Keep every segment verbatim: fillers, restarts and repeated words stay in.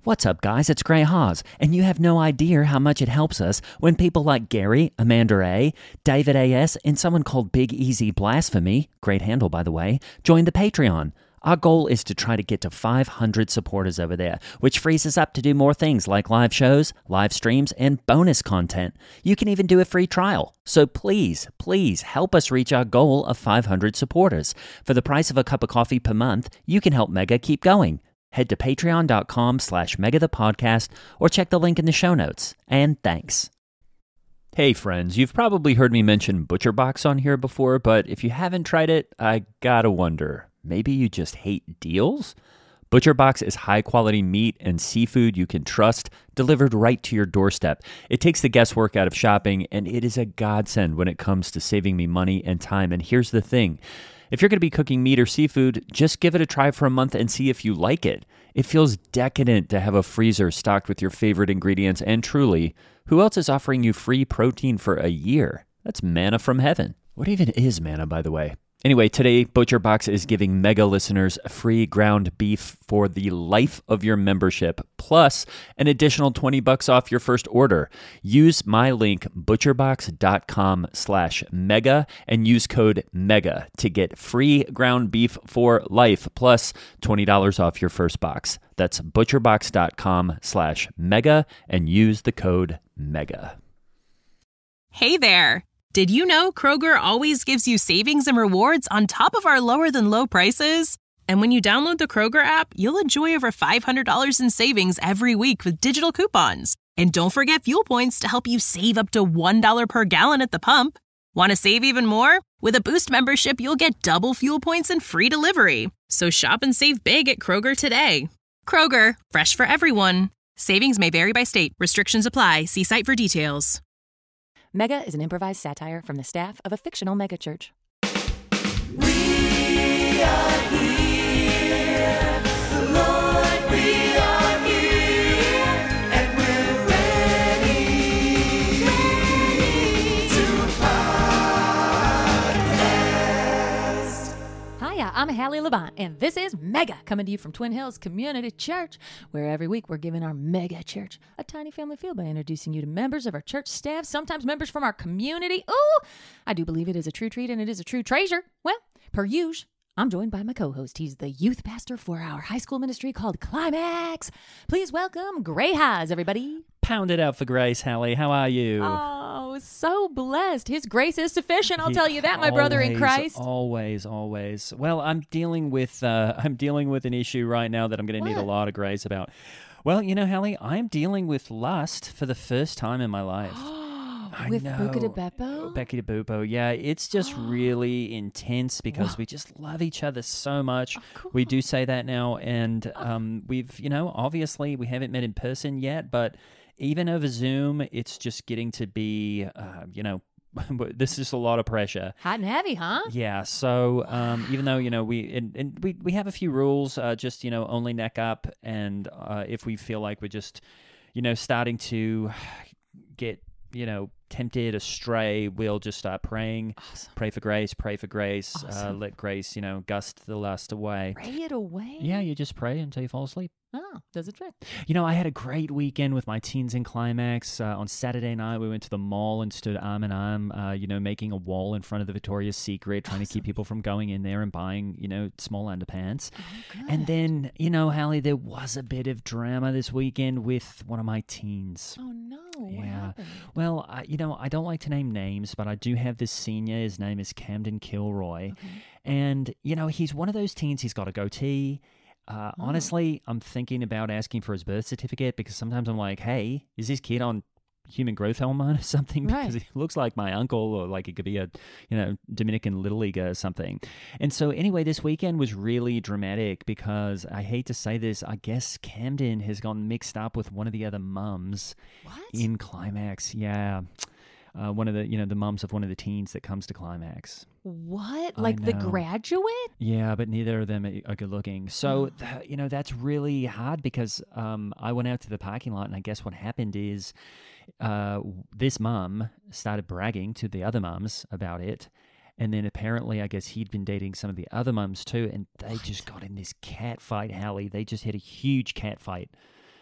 What's up, guys? It's Gray Haas, and you have no idea how much it helps us when people like Gary, Amanda A., David A S., and someone called Big Easy Blasphemy, great handle by the way, join the Patreon. Our goal is to try to get to five hundred supporters over there, which frees us up to do more things like live shows, live streams, and bonus content. You can even do a free trial. So please, please help us reach our goal of five hundred supporters. For the price of a cup of coffee per month, you can help Mega keep going. Head to patreon.com slash mega the podcast or check the link in the show notes. And thanks. Hey friends, you've probably heard me mention ButcherBox on here before, but if you haven't tried it, I gotta wonder, maybe you just hate deals? ButcherBox is high-quality meat and seafood you can trust, delivered right to your doorstep. It takes the guesswork out of shopping, and it is a godsend when it comes to saving me money and time. And here's the thing. If you're going to be cooking meat or seafood, just give it a try for a month and see if you like it. It feels decadent to have a freezer stocked with your favorite ingredients, and truly, who else is offering you free protein for a year? That's manna from heaven. What even is manna, by the way? Anyway, today, ButcherBox is giving Mega listeners free ground beef for the life of your membership, plus an additional twenty bucks off your first order. Use my link, butcherbox.com slash mega, and use code MEGA to get free ground beef for life, plus twenty dollars off your first box. That's butcherbox.com slash mega, and use the code MEGA. Hey there! Did you know Kroger always gives you savings and rewards on top of our lower-than-low prices? And when you download the Kroger app, you'll enjoy over five hundred dollars in savings every week with digital coupons. And don't forget fuel points to help you save up to one dollar per gallon at the pump. Want to save even more? With a Boost membership, you'll get double fuel points and free delivery. So shop and save big at Kroger today. Kroger, fresh for everyone. Savings may vary by state. Restrictions apply. See site for details. Mega is an improvised satire from the staff of a fictional megachurch. We are here, Lord, we are here, and we're ready, ready to podcast. Hiya, I'm Hallie Labont, and this is Mega, coming to you from Twin Hills Community Church, where every week we're giving our mega church a tiny family feel by introducing you to members of our church staff, sometimes members from our community. Ooh, I do believe it is a true treat and it is a true treasure. Well, per usual, I'm joined by my co-host. He's the youth pastor for our high school ministry called Climax. Please welcome Gray Haas, everybody. Pound it out for Grace, Hallie. How are you? Oh, so blessed. His grace is sufficient. I'll He- tell you that, my brother in always, Christ. Always, always. Well, I'm dealing with uh, I'm dealing with an issue right now that I'm going to need a What? lot of grace about. Well, you know, Hallie, I'm dealing with lust for the first time in my life. I With know. Buca de Beppo? Becky de Bupo. Yeah, it's just really intense because we just love each other so much. We do say that now, and um, we've, you know, obviously we haven't met in person yet, but even over Zoom, it's just getting to be, uh, you know, this is a lot of pressure. Hot and heavy, huh? Yeah, so um, even though, you know, we and, and we, we have a few rules, uh, just, you know, only neck up, and uh, if we feel like we're just, you know, starting to get, you know, tempted astray, we'll just start praying. Awesome. Pray for grace, pray for grace, uh, Awesome. let grace, you know, gust the lust away. Pray it away. Yeah, you just pray until you fall asleep. Oh, does it trick? You know, I had a great weekend with my teens in Climax. Uh, on Saturday night, we went to the mall and stood arm in arm, uh, you know, making a wall in front of the Victoria's Secret, trying to keep people from going in there and buying, you know, small underpants. Oh, good. And then, you know, Hallie, there was a bit of drama this weekend with one of my teens. Oh, no. What Yeah. happened? Well, I, you know, I don't like to name names, but I do have this senior. His name is Camden Kilroy. Okay. And, you know, he's one of those teens, he's got a goatee. Uh, Oh. Honestly, I'm thinking about asking for his birth certificate because sometimes I'm like, hey, is this kid on human growth hormone or something? Right. Because he looks like my uncle, or like it could be a, you know, Dominican Little Leaguer or something. And so anyway, this weekend was really dramatic because I hate to say this, I guess Camden has gotten mixed up with one of the other mums What? in Climax. Yeah. Uh, one of the, you know, the mums of one of the teens that comes to Climax. What? I Like the know. graduate? Yeah, but neither of them are good looking. So, th- you know, that's really hard because um, I went out to the parking lot and I guess what happened is uh, this mum started bragging to the other mums about it. And then apparently, I guess he'd been dating some of the other mums too. And they just got in this cat fight, Hallie. They just had a huge cat fight.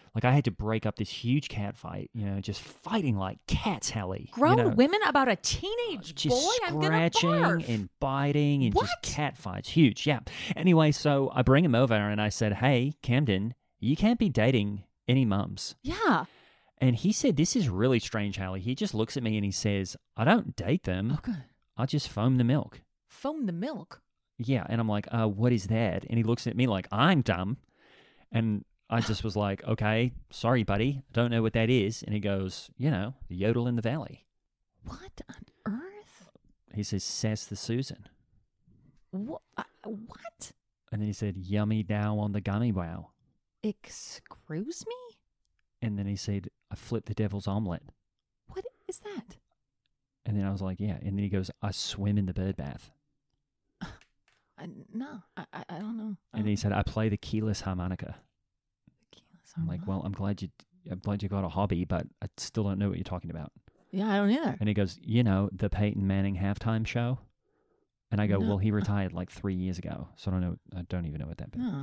Like, I had to break up this huge cat fight, you know, just fighting like cats, Hallie. Grown you know, women about a teenage just boy? I'm gonna scratching barf. and biting and What? just cat fights. Huge, yeah. Anyway, so I bring him over and I said, hey, Camden, you can't be dating any mums. Yeah. And he said, this is really strange, Hallie. He just looks at me and he says, I don't date them. Okay. I just foam the milk. Foam the milk. Yeah. And I'm like, uh, what is that? And he looks at me like, I'm dumb. And I just was like, okay, sorry, buddy. I don't know what that is. And he goes, you know, the yodel in the valley. What on earth? He says, sass the Susan. What? Uh, what? And then he said, yummy dow on the gummy wow. Excuse me? And then he said, I flipped the devil's omelet. What is that? And then I was like, yeah. And then he goes, I swim in the bird bath. Uh, no, I, I I don't know. I And he don't- said, I play the keyless harmonica. Keyless I'm like, well, harmonica. I'm glad you, I'm glad you got a hobby, but I still don't know what you're talking about. Yeah, I don't either. And he goes, you know, the Peyton Manning halftime show. And I go, No. well, he retired like three years ago, so I don't know. I don't even know what that means. No.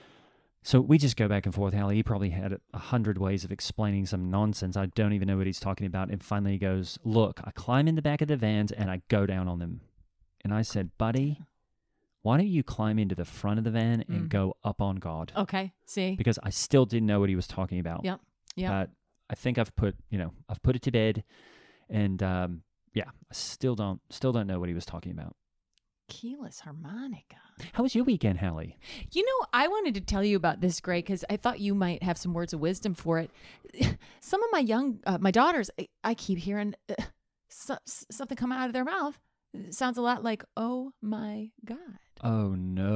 So we just go back and forth. Hallie, he probably had a hundred ways of explaining some nonsense. I don't even know what he's talking about. And finally he goes, look, I climb in the back of the vans and I go down on them. And I said, buddy, why don't you climb into the front of the van and Mm. go up on God? Okay, see? Because I still didn't know what he was talking about. Yep, yep. But I think I've put, you know, I've put it to bed. And um, yeah, I still don't, still don't know what he was talking about. Keyless harmonica. How was your weekend, Hallie? You know, I wanted to tell you about this, Greg, because I thought you might have some words of wisdom for it. Some of my young, uh, my daughters, I, I keep hearing uh, so, something come out of their mouth. It sounds a lot like, oh my God. Oh,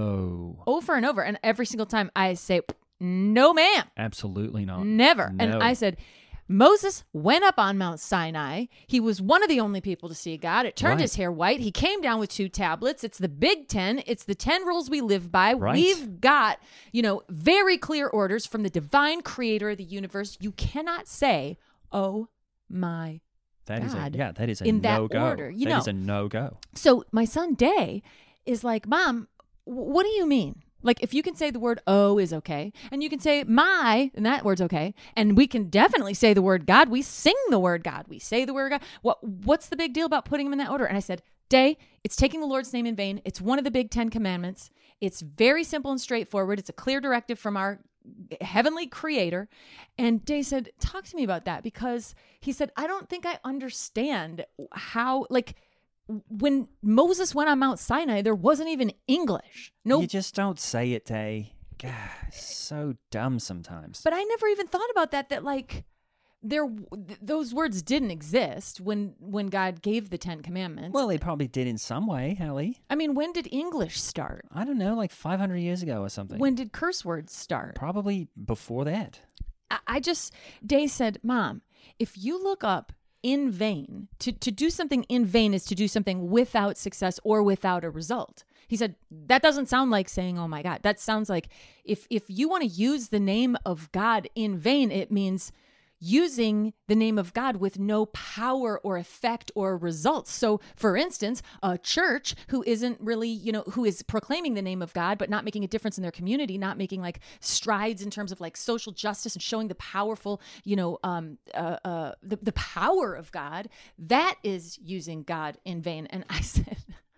no. Over and over. And every single time I say, no, ma'am. Absolutely not. Never. No. And I said, Moses went up on Mount Sinai. He was one of the only people to see God. It turned Right. his hair white. He came down with two tablets. It's the Big Ten. It's the ten rules we live by. Right. We've got, you know, very clear orders from the divine creator of the universe. You cannot say, oh my That is a, God. yeah, that is a In that no-go. order, you That is know. a no-go. So my son Day is like, Mom, w- what do you mean? Like, if you can say the word oh is okay, and you can say my, and that word's okay, and we can definitely say the word God. We sing the word God. We say the word God. What What's the big deal about putting them in that order? And I said, Day, it's taking the Lord's name in vain. It's one of the big Ten Commandments. It's very simple and straightforward. It's a clear directive from our heavenly creator. And Day said, talk to me about that, because he said, I don't think I understand how, like, when Moses went on Mount Sinai, there wasn't even English. No, You just don't say it, Day. God, it's so dumb sometimes. but I never even thought about that, that like there th- those words didn't exist when when God gave the Ten Commandments. well, he probably did in some way, Hallie. I mean, when did English start? I don't know, like five hundred years ago or something. When did curse words start? Probably before that. I, I just, Day said, Mom, if you look up in vain, to, to do something in vain is to do something without success or without a result. He said, that doesn't sound like saying, oh my God. That sounds like if, if you want to use the name of God in vain, it means using the name of God with no power or effect or results. So, for instance, a church who isn't really, you know, who is proclaiming the name of God, but not making a difference in their community, not making like strides in terms of like social justice and showing the powerful, you know, um, uh, uh, the, the power of God, that is using God in vain. And I said,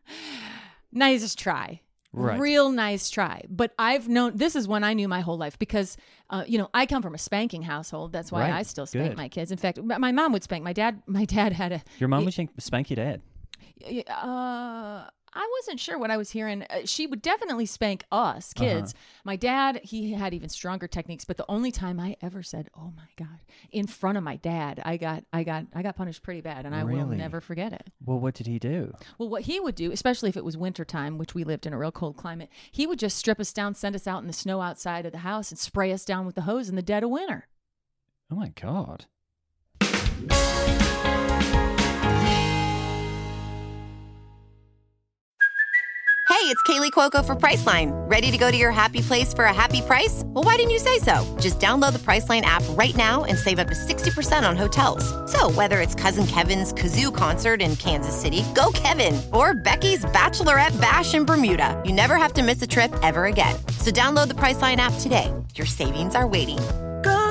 nice try. Right. Real nice try. But I've known, this is one I knew my whole life because, uh, you know, I come from a spanking household. That's why Right. I still spank Good. my kids. In fact, my my mom would spank. My dad, my dad had a, Your mom would spank- spank your dad. uh, I wasn't sure what I was hearing. Uh, she would definitely spank us kids. My dad, he had even stronger techniques. But the only time I ever said, "Oh my God," in front of my dad, I got, I got, I got punished pretty bad, and I will Really? never forget it. Well, what did he do? Well, what he would do, especially if it was winter time, which we lived in a real cold climate, he would just strip us down, send us out in the snow outside of the house, and spray us down with the hose in the dead of winter. Oh, my God. Hey, it's Kaylee Cuoco for Priceline. Ready to go to your happy place for a happy price? Well, why didn't you say so? Just download the Priceline app right now and save up to sixty percent on hotels. So whether it's Cousin Kevin's Kazoo Concert in Kansas City, go Kevin, or Becky's Bachelorette Bash in Bermuda, you never have to miss a trip ever again. So download the Priceline app today. Your savings are waiting. Go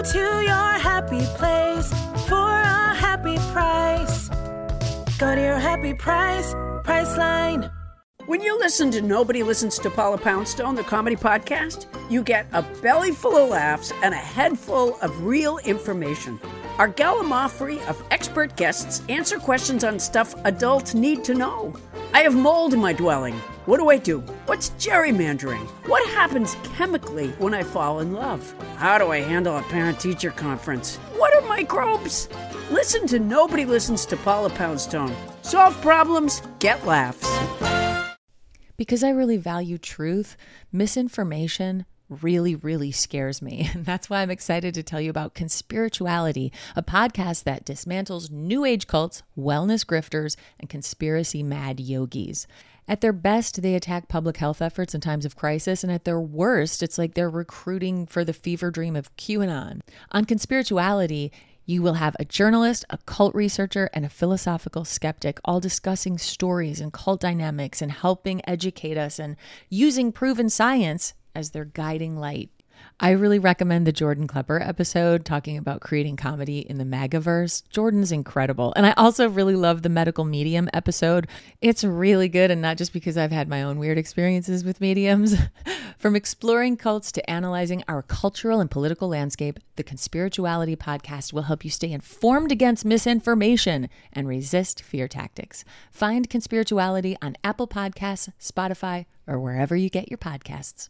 to your happy place for a happy price. Go to your happy price, Priceline. When you listen to Nobody Listens to Paula Poundstone, the comedy podcast, you get a belly full of laughs and a head full of real information. Our gallimaufry of expert guests answer questions on stuff adults need to know. I have mold in my dwelling. What do I do? What's gerrymandering? What happens chemically when I fall in love? How do I handle a parent-teacher conference? What are microbes? Listen to Nobody Listens to Paula Poundstone. Solve problems, get laughs. Because I really value truth, misinformation really, really scares me. And that's why I'm excited to tell you about Conspirituality, a podcast that dismantles New Age cults, wellness grifters, and conspiracy mad yogis. At their best, they attack public health efforts in times of crisis, and at their worst, it's like they're recruiting for the fever dream of QAnon. On Conspirituality, you will have a journalist, a cult researcher, and a philosophical skeptic all discussing stories and cult dynamics and helping educate us and using proven science as their guiding light. I really recommend the Jordan Klepper episode talking about creating comedy in the MAGAverse. Jordan's incredible. And I also really love the medical medium episode. It's really good, and not just because I've had my own weird experiences with mediums. From exploring cults to analyzing our cultural and political landscape, the Conspirituality podcast will help you stay informed against misinformation and resist fear tactics. Find Conspirituality on Apple Podcasts, Spotify, or wherever you get your podcasts.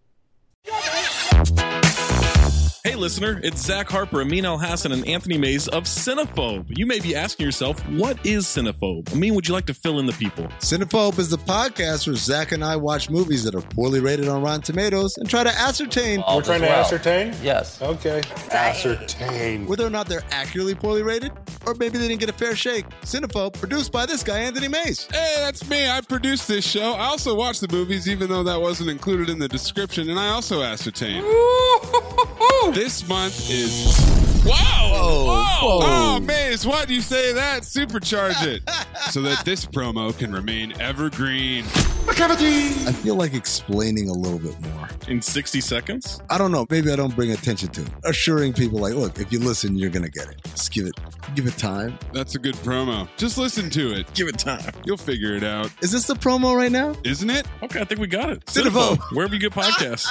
Hey listener, it's Zach Harper, Amin Al-Hassan, and Anthony Mays of Cinephobe. You may be asking yourself, what is Cinephobe? Amin, would you like to fill in the people? Cinephobe is the podcast where Zach and I watch movies that are poorly rated on Rotten Tomatoes and try to ascertain... We're trying to well. ascertain? Yes. Okay. Ascertain. Whether or not they're accurately poorly rated, or maybe they didn't get a fair shake. Cinephobe, produced by this guy, Anthony Mays. Hey, that's me. I produced this show. I also watch the movies, even though that wasn't included in the description, and I also ascertain. This month is... Wow! Whoa. Whoa. Whoa. Oh, Maze, why'd you say that? Supercharge it. So that this promo can remain evergreen. I feel like explaining a little bit more. In sixty seconds? I don't know. Maybe I don't bring attention to it. Assuring people like, look, if you listen, you're going to get it. Just give it, give it time. That's a good promo. Just listen to it. Give it time. You'll figure it out. Is this the promo right now? Isn't it? Okay, I think we got it. Cinephobe. Wherever you get podcasts.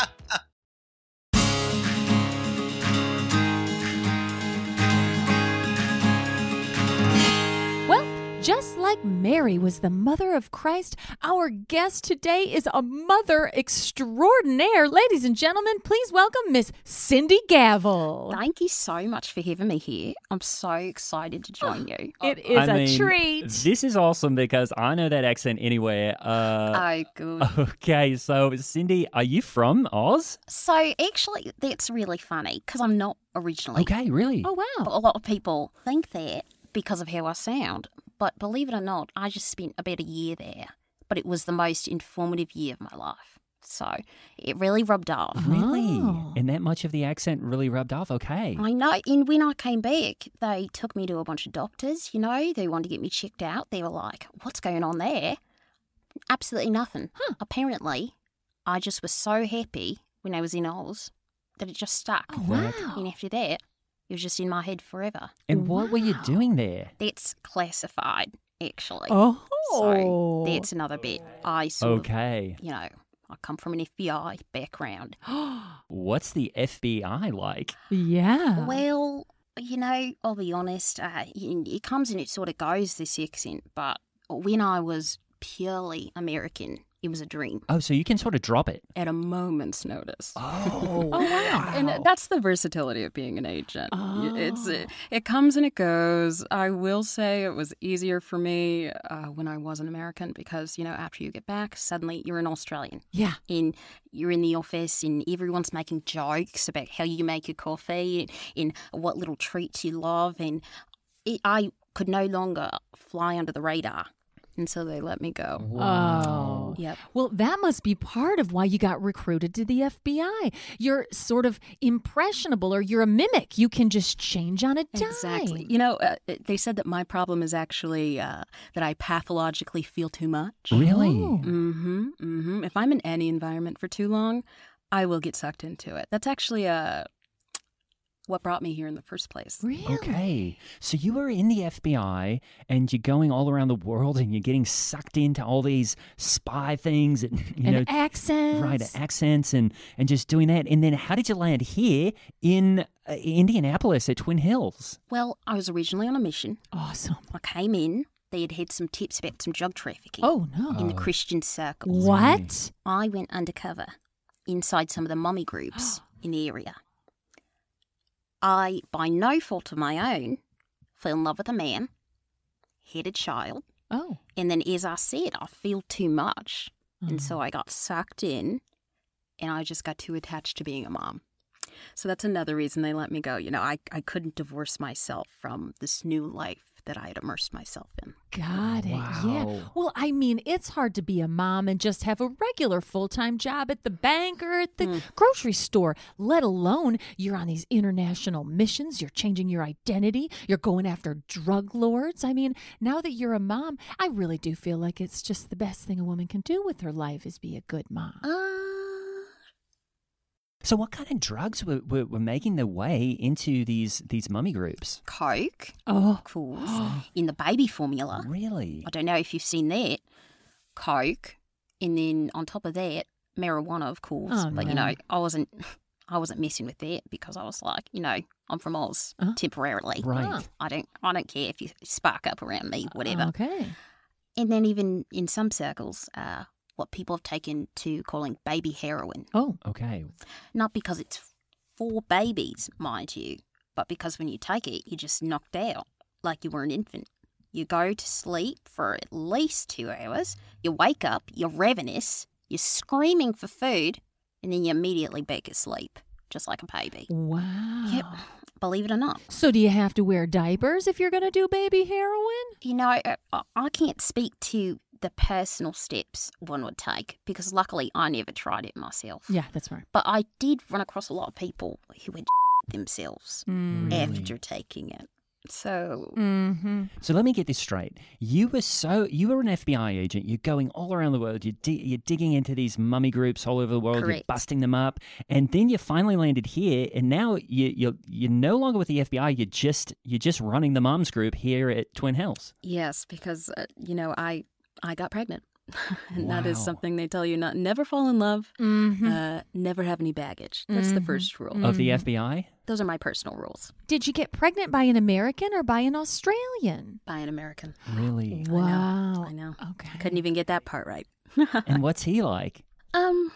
Just like Mary was the mother of Christ, our guest today is a mother extraordinaire. Ladies and gentlemen, please welcome Miss Cindy Gavel. Thank you so much for having me here. I'm so excited to join you. It is I a mean, treat. This is awesome because I know that accent anywhere. Uh, Oh, good. okay, so Cindy, are you from Oz? So actually, that's really funny because I'm not originally. Okay, really? Oh, But wow. a lot of people think that because of how I sound. But believe it or not, I just spent about a year there. But it was the most informative year of my life. So it really rubbed off. Really? Oh. And that much of the accent really rubbed off? Okay. I know. And when I came back, they took me to a bunch of doctors, you know. They wanted to get me checked out. They were like, what's going on there? Absolutely nothing. Huh. Apparently, I just was so happy when I was in Oz that it just stuck. Oh, wow. And after that, it was just in my head forever. And what were you Wow. doing there? That's classified, actually. Oh. So that's another bit. I sort Okay. of, you know, I come from an F B I background. What's the F B I like? Yeah. Well, you know, I'll be honest, uh, it comes and it sort of goes, this accent, but when I was purely American, it was a dream Oh, so you can sort of drop it. at a moment's notice. Oh, Oh, wow. And that's the versatility of being an agent. Oh. It's it, it comes and it goes. I will say it was easier for me uh, when I was an American because, you know, after you get back, suddenly you're an Australian. Yeah. And you're in the office and everyone's making jokes about how you make your coffee and, and what little treats you love. And it, I could no longer fly under the radar. And so they let me go. Oh. Yep. Well, that must be part of why you got recruited to the F B I. You're sort of impressionable, or you're a mimic. You can just change on a dime. Exactly. You know, uh, they said that my problem is actually uh, that I pathologically feel too much. really? Oh. Mm-hmm. Mm-hmm. If I'm in any environment for too long, I will get sucked into it. That's actually a what brought me here in the first place. Really? Okay. So you were in the F B I and you're going all around the world and you're getting sucked into all these spy things and, you And know, accents. right, accents and, and just doing that. And then how did you land here in uh, Indianapolis at Twin Hills? Well, I was originally on a mission. Awesome. I came in. They had had some tips about some drug trafficking. Oh, no. In the Christian circles. What? I went undercover inside some of the mummy groups in the area. I, by no fault of my own, fell in love with a man, had a child. Oh. And then, as I said, I feel too much. And so I got sucked in, and I just got too attached to being a mom. So that's another reason they let me go. You know, I, I couldn't divorce myself from this new life that I had immersed myself in. Got it. Yeah. Wow. Well, I mean, it's hard to be a mom and just have a regular full-time job at the bank or at the grocery store, let alone you're on these international missions, you're changing your identity, you're going after drug lords. I mean, now that you're a mom, I really do feel like it's just the best thing a woman can do with her life is be a good mom. Uh, So what kind of drugs were, were, were making their way into these these mummy groups? Coke, Oh. of course, in the baby formula. Really? I don't know if you've seen that. Coke, and then on top of that, marijuana, of course. Oh, but no. you know, I wasn't, I wasn't messing with that because I was like, you know, I'm from Oz Uh-huh. temporarily. Right. I don't, I don't care if you spark up around me, whatever. Okay. And then even in some circles, uh, what people have taken to calling baby heroin. Oh. Okay. Not because it's for babies, mind you, but because when you take it, you're just knocked out like you were an infant. You go to sleep for at least two hours, you wake up, you're ravenous, you're screaming for food, and then you immediately back asleep, just like a baby. Wow. Yep, believe it or not. So do you have to wear diapers if you're going to do baby heroin? You know, I, I can't speak to the personal steps one would take because luckily I never tried it myself. Yeah, that's right. But I did run across a lot of people who had themselves Mm. after taking it. So, Mm-hmm. So let me get this straight. You were so you were an F B I agent. You're going all around the world. You're, di- you're digging into these mummy groups all over the world. You're Correct. busting them up, and then you finally landed here. And now you you're you're no longer with the F B I. You're just you're just running the moms group here at Twin Hills. yes, because, uh, you know, I I got pregnant. and that is Wow. something they tell you not never fall in love, Mm-hmm. uh, never have any baggage. That's the Mhm. first rule. Of the Mhm. F B I? Those are my personal rules. Did you get pregnant by an American or by an Australian? By an American. Really? Wow. I know. Okay. I couldn't even get that part right. And what's he like? Um,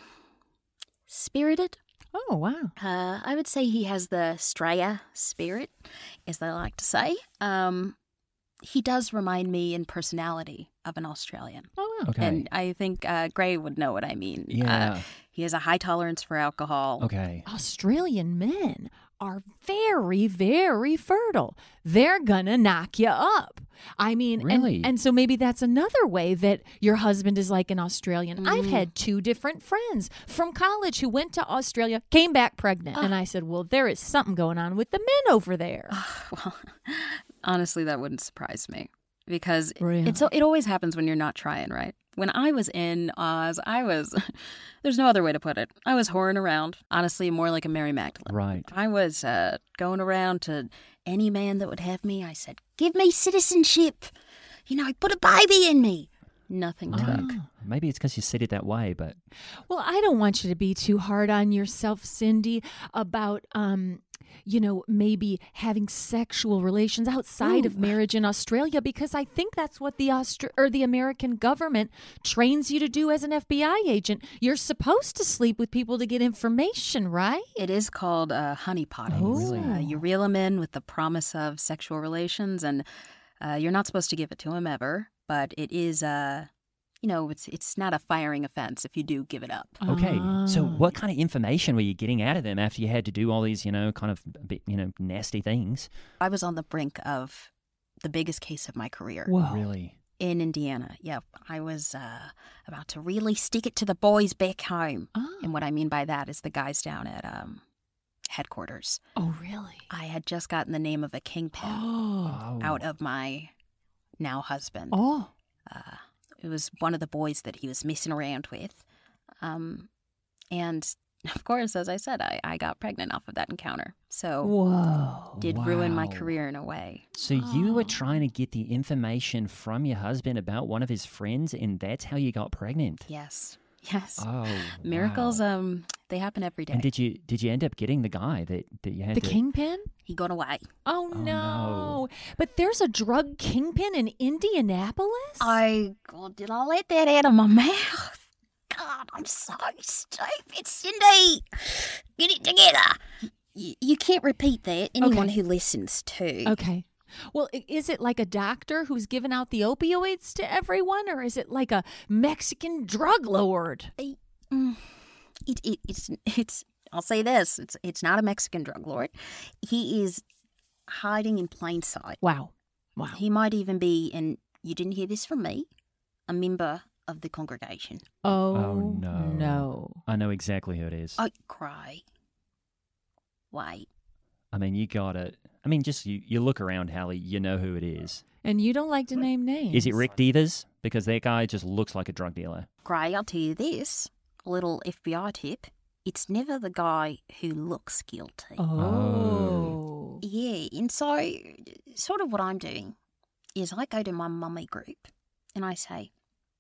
spirited. Oh, wow. Uh, I would say he has the Straya spirit, as they like to say. Um, he does remind me in personality of an Australian. Oh, wow. Okay. And I think uh, Gray would know what I mean. Yeah. Uh, he has a high tolerance for alcohol. Okay. Australian men are very, very fertile. They're gonna knock you up. I mean, and- Really? and, so maybe that's another way that your husband is like an Australian. I've Mm. had two different friends from college who went to Australia, came back pregnant. And I said, well, there is something going on with the men over there. Well, honestly, that wouldn't surprise me because Really? it's it always happens when you're not trying, right? When I was in Oz, I was, there's no other way to put it. I was whoring around, honestly, more like a Mary Magdalene. Right. I was uh, going around to any man that would have me. I said, give me citizenship. You know, put a baby in me. Nothing took. Right. Maybe it's because you said it that way, but Well, I don't want you to be too hard on yourself, Cindy, about, um, you know, maybe having sexual relations outside of Ooh. marriage in Australia, because I think that's what the Austra- or the American government trains you to do as an F B I agent. You're supposed to sleep with people to get information, right? It is called uh, honeypotting. Oh, really? Uh, you reel them in with the promise of sexual relations, and uh, you're not supposed to give it to them ever. But it is, uh, you know, it's it's not a firing offense if you do give it up. okay. So Oh. what kind of information were you getting out of them after you had to do all these, you know, kind of, a bit, you know, nasty things? I was on the brink of the biggest case of my career. Whoa. Really? In Indiana. Yep. I was uh, about to really stick it to the boys back home. Oh. And what I mean by that is the guys down at um, headquarters. Oh, really? I had just gotten the name of a kingpin Oh. Oh. out of my now husband. Oh. Uh, it was one of the boys that he was messing around with. Um, and of course, as I said, I, I got pregnant off of that encounter. So Whoa. did ruin my Wow. career in a way. So you were trying to get the information from your husband about one of his friends, and that's how you got pregnant. Yes. Yes. Oh, Miracles, wow. um, they happen every day. And did you did you end up getting the guy that, that you had The to... kingpin? He got away. Oh, Oh, no. no. But there's a drug kingpin in Indianapolis? Oh, God, did I let that out of my mouth? God, I'm so stupid, Cindy. Get it together. You, you can't repeat that. Anyone Okay. who listens to. Okay. Well, i- is it like a doctor who's giving out the opioids to everyone, or is it like a Mexican drug lord? Mm, It, it, it's, it's, I'll say this. It's, it's not a Mexican drug lord. He is hiding in plain sight. Wow. Wow. He might even be, and you didn't hear this from me, a member of the congregation. Oh, Oh, no. no. I know exactly who it is. I cry. Wait. I mean, you got it. I mean, just you, you look around, Hallie, you know who it is. And you don't like to name names. Is it Rick Devers? Because that guy just looks like a drug dealer. Gray, I'll tell you this. A little F B I tip. It's never the guy who looks guilty. Oh. Yeah, and so sort of what I'm doing is I go to my mummy group and I say,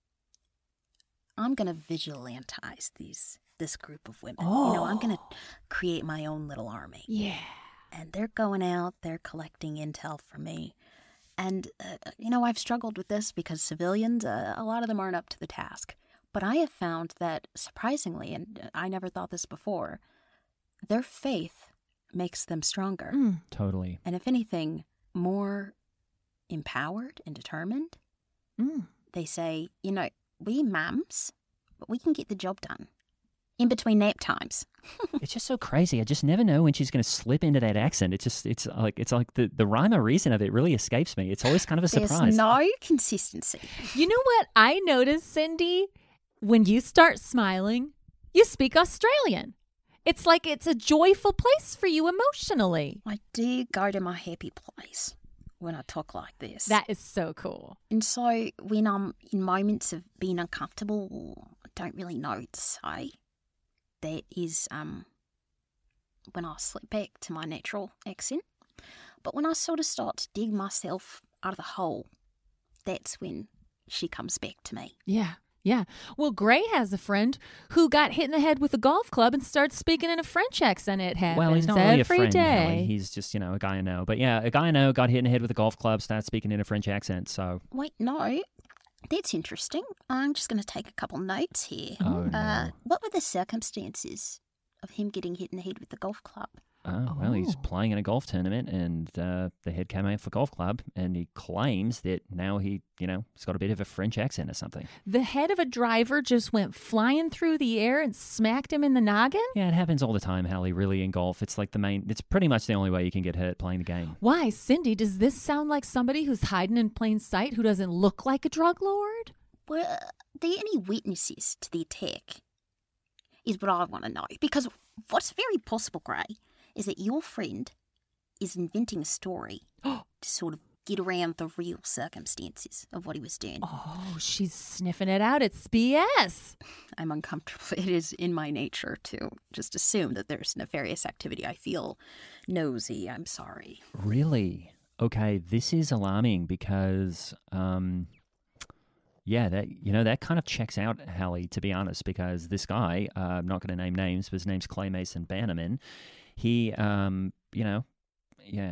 I'm going to vigilantize this this group of women. You know, I'm going to create my own little army. Yeah. And they're going out, they're collecting intel for me. And, uh, you know, I've struggled with this because civilians, uh, a lot of them aren't up to the task. But I have found that, surprisingly, and I never thought this before, their faith makes them stronger. Mm. Totally. And if anything, more empowered and determined. Mm. They say, you know, we mums, but we can get the job done in between nap times. It's just so crazy. I just never know when she's going to slip into that accent. It's just, it's like, it's like the, the rhyme or reason of it really escapes me. It's always kind of a There's surprise. no consistency. You know what I noticed, Cindy? When you start smiling, you speak Australian. It's like it's a joyful place for you emotionally. I do go to my happy place when I talk like this. That is so cool. And so when I'm in moments of being uncomfortable, I don't really know what to say. That is um, when I slip back to my natural accent. But when I sort of start to dig myself out of the hole, that's when she comes back to me. Yeah. Yeah. Well, Gray has a friend who got hit in the head with a golf club and starts speaking in a French accent. It happens Well, he's not really a every friend, day. Hallie. He's just, you know, a guy I know. But yeah, a guy I know got hit in the head with a golf club, started speaking in a French accent, so... Wait, no. That's interesting. I'm just going to take a couple notes here. Oh, no. Uh, what were the circumstances of him getting hit in the head with the golf club? Oh, well, he's Oh. playing in a golf tournament, and uh, the head came out for golf club, and he claims that now he, you know, he's got a bit of a French accent or something. The head of a driver just went flying through the air and smacked him in the noggin? Yeah, it happens all the time, Hallie, really, in golf. It's like the main, it's pretty much the only way you can get hurt playing the game. Why, Cindy, does this sound like somebody who's hiding in plain sight who doesn't look like a drug lord? Were there any witnesses to the attack? Is what I want to know. Because what's very possible, Gray, is that your friend is inventing a story to sort of get around the real circumstances of what he was doing. Oh, she's sniffing it out. It's B S. I'm uncomfortable. It is in my nature to just assume that there's nefarious activity. I feel nosy. I'm sorry. Really? Okay, this is alarming because, um, yeah, that you know that kind of checks out, Hallie, to be honest, because this guy, uh, I'm not going to name names, but his name's Clay Mason Bannerman. He, um, you know, yeah.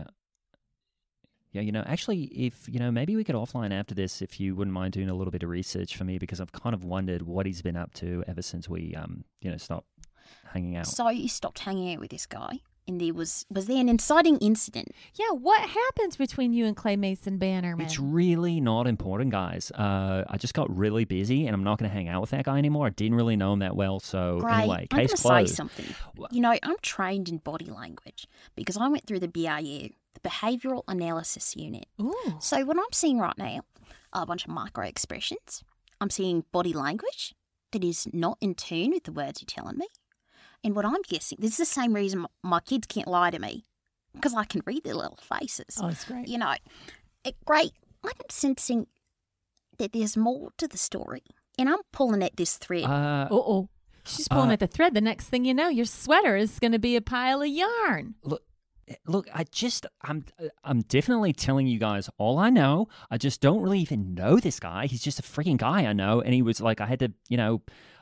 Yeah, you know, actually, if, you know, maybe we could offline after this if you wouldn't mind doing a little bit of research for me, because I've kind of wondered what he's been up to ever since we, um, you know, stopped hanging out. So you stopped hanging out with this guy, and there was was there an inciting incident? Yeah, what happens between you and Clay Mason Bannerman? It's really not important, guys. Uh, I just got really busy, and I'm not going to hang out with that guy anymore. I didn't really know him that well, so Gray, anyway, I'm going case to say closed. something. You know, I'm trained in body language because I went through the B R U, the Behavioural Analysis Unit. Ooh. So what I'm seeing right now are a bunch of micro expressions. I'm seeing body language that is not in tune with the words you're telling me. And what I'm guessing, this is the same reason my- my kids can't lie to me, because I can read their little faces. Oh, it's great. You know, it, great. I'm sensing that there's more to the story. And I'm pulling at this thread. Uh, Uh-oh. She's pulling Uh, at the thread. The next thing you know, your sweater is going to be a pile of yarn. Look, look, I just, I'm, I'm definitely telling you guys all I know. I just don't really even know this guy. He's just a freaking guy I know, and he was like, I had to, you know,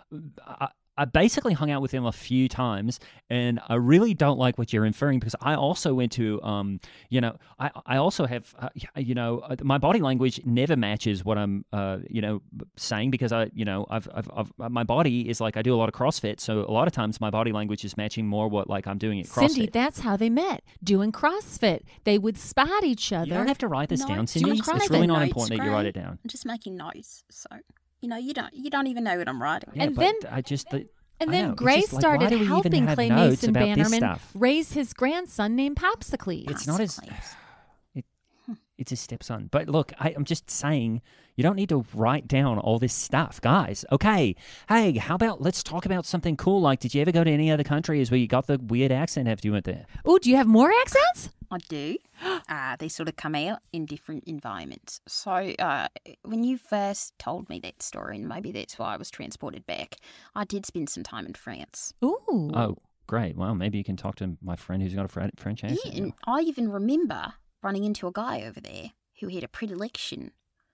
I, I basically hung out with him a few times, and I really don't like what you're inferring because I also went to, um, you know, I, I also have, uh, you know, uh, my body language never matches what I'm, uh, you know, saying because I, you know, I've, I've, I've, my body is like I do a lot of CrossFit, so a lot of times my body language is matching more what like I'm doing at CrossFit. Cindy, that's how they met, doing CrossFit. They would spot each other. You don't have to write this No, down, do you Cindy. want It's to write really the not notes, important that you write Gray? it down. I'm just making notes, so you know you don't you don't even know what I'm writing. Yeah, And but then- I just. The, And I then know, it's Gray just like, started why do we even helping have Clay notes Mason about this Bannerman stuff? raise his grandson named Popsicles. It's not as Popsicles. it, it's his stepson. But look, I, I'm just saying you don't need to write down all this stuff, guys. Okay, hey, how about let's talk about something cool? Like, did you ever go to any other countries where you got the weird accent after you went there? Oh, do you have more accents? I do. Uh, they sort of come out in different environments. So uh, when you first told me that story, and maybe that's why I was transported back, I did spend some time in France. Ooh. Oh, great. Well, maybe you can talk to my friend who's got a Fr- French accent. Yeah, and I even remember running into a guy over there who had a predilection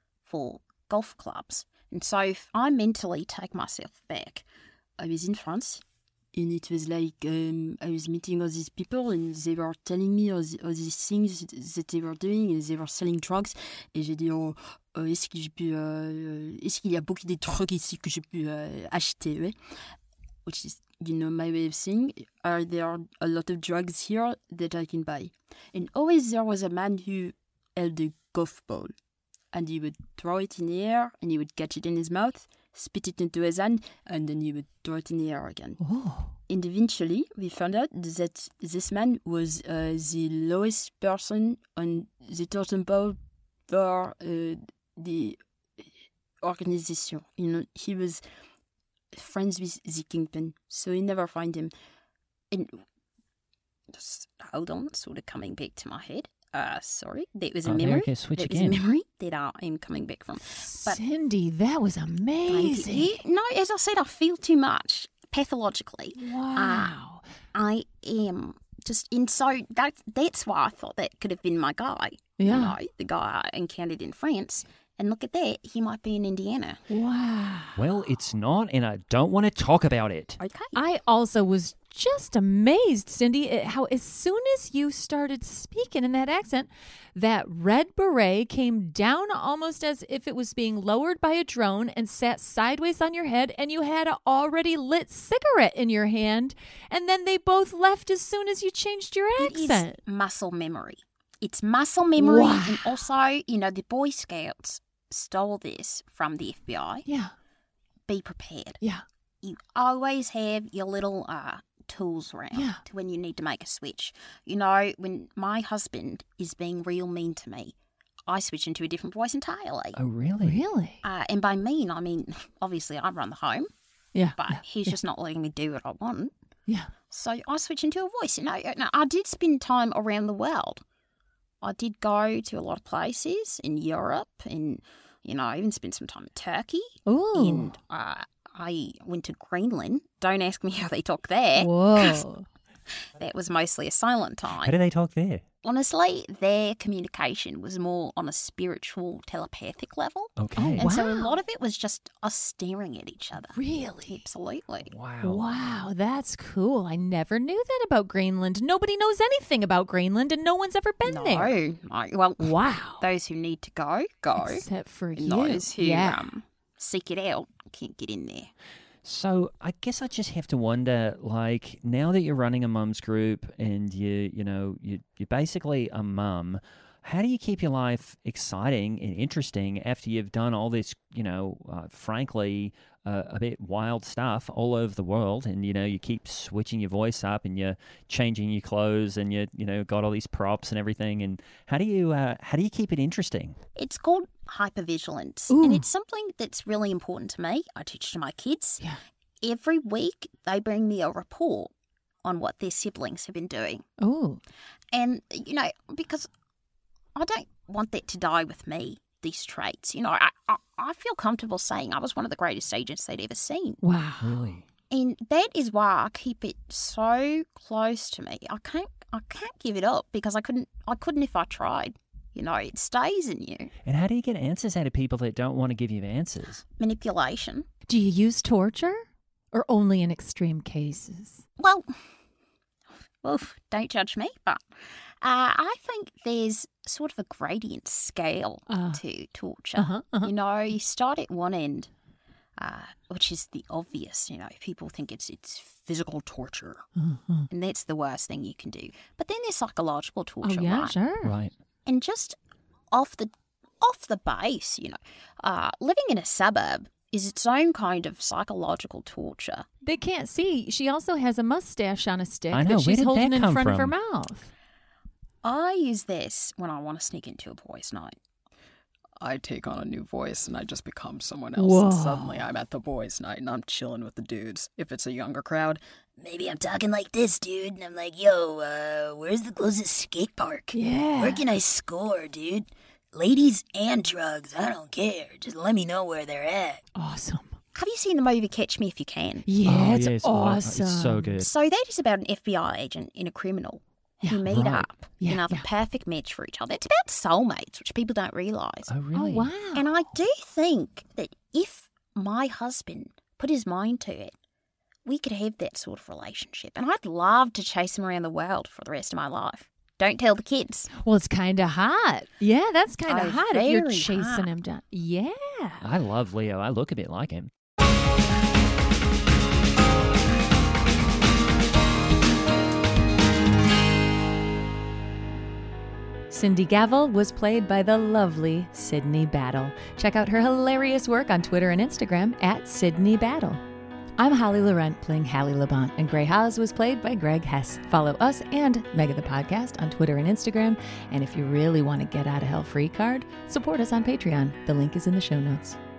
for golf clubs. And so if I mentally take myself back, I was in France. And it was like um, I was meeting all these people and they were telling me all, the, all these things that they were doing and they were selling drugs. Et j'ai dit, oh, euh, est-ce que je peux, euh, est-ce qu'il y a beaucoup de drogues ici que je peux euh, acheter, ouais? Which is, you know, my way of saying, are there a lot of drugs here that I can buy? And always there was a man who held a golf ball. And he would throw it in the air and he would catch it in his mouth, spit it into his hand, and then he would throw it in the air again. Oh. And eventually, we found out that this man was uh, the lowest person on the totem pole for uh, the organization. You know, he was friends with the kingpin, so we never find him. And just hold on, sort of coming back to my head. Uh, sorry, that was a Oh, there memory. we go, switch that again. was a memory that I am coming back from. But Cindy, that was Thank amazing. you. No, as I said, I feel too much pathologically. Wow. Uh, I am just, and so that, that's why I thought that could have been my guy. Yeah. You know, the guy I encountered in France. And look at that, he might be in Indiana. Wow. Well, it's not, and I don't want to talk about it. Okay. I also was just amazed, Cindy, at how as soon as you started speaking in that accent, that red beret came down almost as if it was being lowered by a drone and sat sideways on your head, and you had an already lit cigarette in your hand, and then they both left as soon as you changed your It is accent. muscle memory. It's muscle memory. Wow. And also, you know, the Boy Scouts stole this from the F B I. Yeah. Be prepared. Yeah. You always have your little uh, tools around Yeah. to when you need to make a switch. You know, when my husband is being real mean to me, I switch into a different voice entirely. Oh, really? Really? Uh, and by mean, I mean, obviously I run the home, Yeah. but yeah, he's yeah, just not letting me do what I want. Yeah. So I switch into a voice. You know, now, I did spend time around the world. I did go to a lot of places in Europe and, you know, I even spent some time in Turkey. Ooh. And uh, I went to Greenland. Don't ask me how they talk there. Whoa. That was mostly a silent How time. do they talk there? Honestly, their communication was more on a spiritual, telepathic level. Okay. And so a Wow. lot of it was just us staring at each other. Really? Absolutely. Wow. Wow, that's cool. I never knew that about Greenland. Nobody knows anything about Greenland, and no one's ever been No, there. no. Well, Wow. those who need to go, go. Except for and you. those who yeah. um, seek it out can't get in there. So I guess I just have to wonder, like, now that you're running a mum's group and you, you know, you, you're basically a mum, how do you keep your life exciting and interesting after you've done all this, you know, uh, frankly, uh, a bit wild stuff all over the world, and you know, you keep switching your voice up and you're changing your clothes and you, you know, got all these props and everything. And how do you, uh, how do you keep it interesting? It's called hypervigilance, Ooh. and it's something that's really important to me. I teach to my kids. Yeah. Every week, they bring me a report on what their siblings have been doing. Oh. And, you know, because I don't want that to die with me, these traits. You know, I, I, I feel comfortable saying I was one of the greatest agents they'd ever seen. Wow. Really? And that is why I keep it so close to me. I can't I can't give it up because I couldn't I couldn't if I tried. You know, it stays in you. And how do you get answers out of people that don't want to give you answers? Manipulation. Do you use torture or only in extreme cases? Well, oof, don't judge me, but uh, I think there's sort of a gradient scale Uh, to torture. uh-huh, uh-huh. You know, you start at one end, uh, which is the obvious. You know, people think it's it's physical torture, Mhm. and that's the worst thing you can do. But then there's psychological torture, Oh, yeah, right? sure. Right. And just off the off the base, you know, uh, living in a suburb is its own kind of psychological torture. They can't see. She also has a mustache on a stick I know. that Where she's did holding that in come front of her from? mouth. I use this when I want to sneak into a boys' night. I take on a new voice and I just become someone else. Whoa. And suddenly I'm at the boys' night and I'm chilling with the dudes. If it's a younger crowd, maybe I'm talking like this, dude. And I'm like, yo, uh, where's the closest skate park? Yeah. Where can I score, dude? Ladies and drugs, I don't care. Just let me know where they're at. Awesome. Have you seen the movie Catch Me If You Can? Yeah, Oh, it's yeah, it's aw- awesome. it's so good. So that is about an F B I agent and a criminal who Yeah. meet Right. up Yeah, and have yeah. a perfect match for each other. It's about soulmates, which people don't realise. Oh, really? Oh, wow. And I do think that if my husband put his mind to it, we could have that sort of relationship. And I'd love to chase him around the world for the rest of my life. Don't tell the kids. Well, it's kind of hot. Yeah, that's kind of Oh, hot if you're very chasing hot. him down. Yeah. I love Leo. I look a bit like him. Cindy Gavel was played by the lovely Sydney Battle. Check out her hilarious work on Twitter and Instagram at Sydney Battle. I'm Holly Laurent playing Hallie Labont, and Grey Haas was played by Greg Hess. Follow us and Mega the Podcast on Twitter and Instagram. And if you really want to get out of hell free card, support us on Patreon. The link is in the show notes.